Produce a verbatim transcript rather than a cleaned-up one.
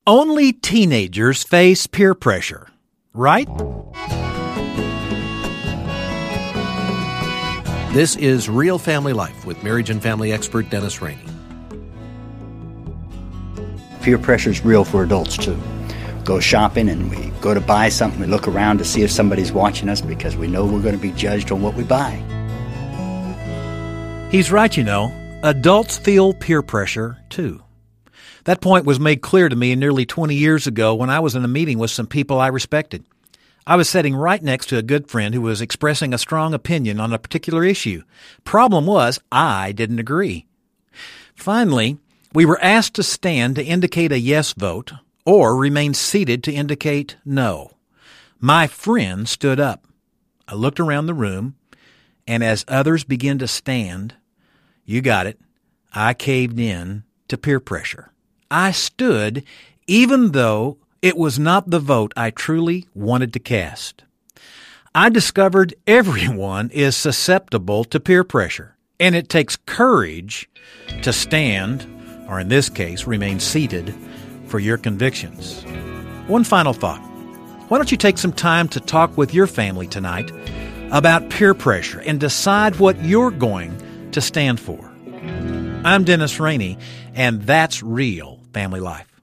Only teenagers face peer pressure, right? This is Real Family Life with marriage and family expert Dennis Rainey. Peer pressure is real for adults, too. Go shopping and we go to buy something, we look around to see if somebody's watching us because we know we're going to be judged on what we buy. He's right, you know. Adults feel peer pressure, too. That point was made clear to me nearly twenty years ago when I was in a meeting with some people I respected. I was sitting right next to a good friend who was expressing a strong opinion on a particular issue. Problem was, I didn't agree. Finally, we were asked to stand to indicate a yes vote or remain seated to indicate no. My friend stood up. I looked around the room, and as others began to stand, you got it, I caved in to peer pressure. I stood even though it was not the vote I truly wanted to cast. I discovered everyone is susceptible to peer pressure, and it takes courage to stand, or in this case, remain seated, for your convictions. One final thought. Why don't you take some time to talk with your family tonight about peer pressure and decide what you're going to stand for? I'm Dennis Rainey, and that's Real Family Life.